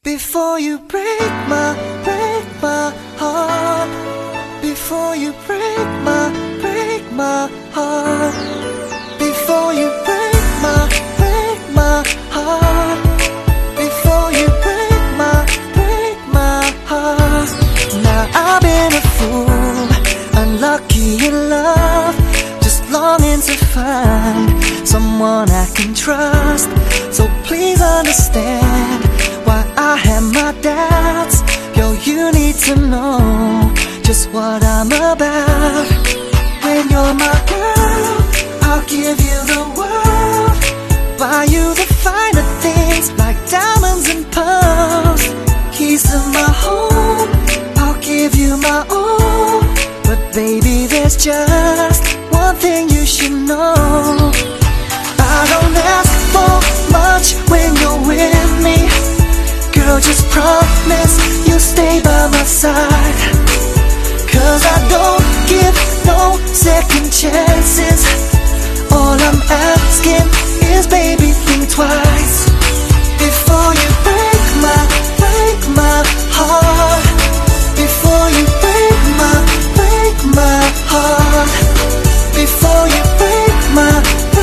Before you break my heart, before you break my heart, before you break my heart, before you break my heart. Now I've been a fool, unlucky in love, just longing to find someone I can trust. So please understand why I have my doubts. Yo, you need to know just what I'm about. When you're my girl, I'll give you the world, buy you the finer things like diamonds and pearls, keys to my home, I'll give you my all. But baby, there's just one thing you should know. I don't ask for much when you're with me. Girl, just promise you'll stay by my side, 'cause I don't give no second chances. All I'm asking is, baby, think twice before you break my heart, before you break my heart, before you break my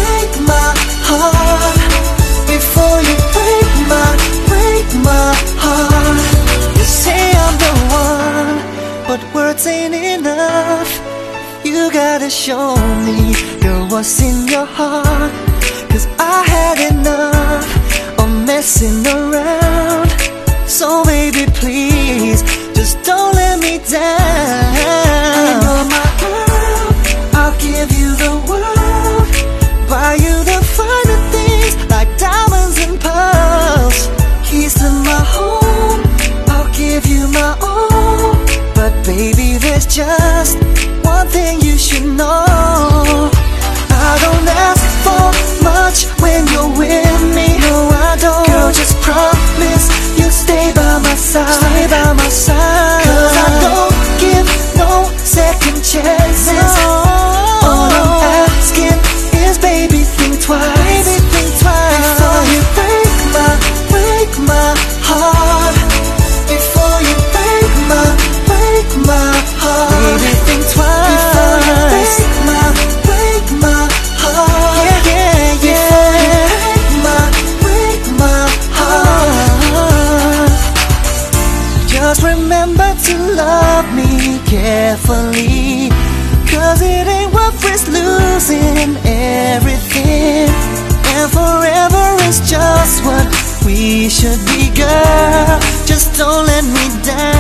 heart, before you break my heart. You say I'm the one, but words ain't enough. You gotta show me, girl, what's in your heart, 'cause I had enough of messing around. So baby, please, just don't let me down. You're my girl, I'll give you the world, buy you the finer things like diamonds and pearls, keys to my home, I'll give you my all. But baby, there's just one thing you should know. I don't ask for much when you're with me. No, I don't. Girl, just promise you'll stay by my side. Stay by my side. 'Cause I don't give no second chances. No. All I'm asking is, baby, think twice. Baby, think twice. Before you break my heart, before you break my heart. Baby, think twice. Before you break my heart. Yeah, yeah, yeah. Break my heart. Just remember to love me carefully, 'cause it ain't worth risk losing everything. And forever is just what we should be, girl. Just don't let me down.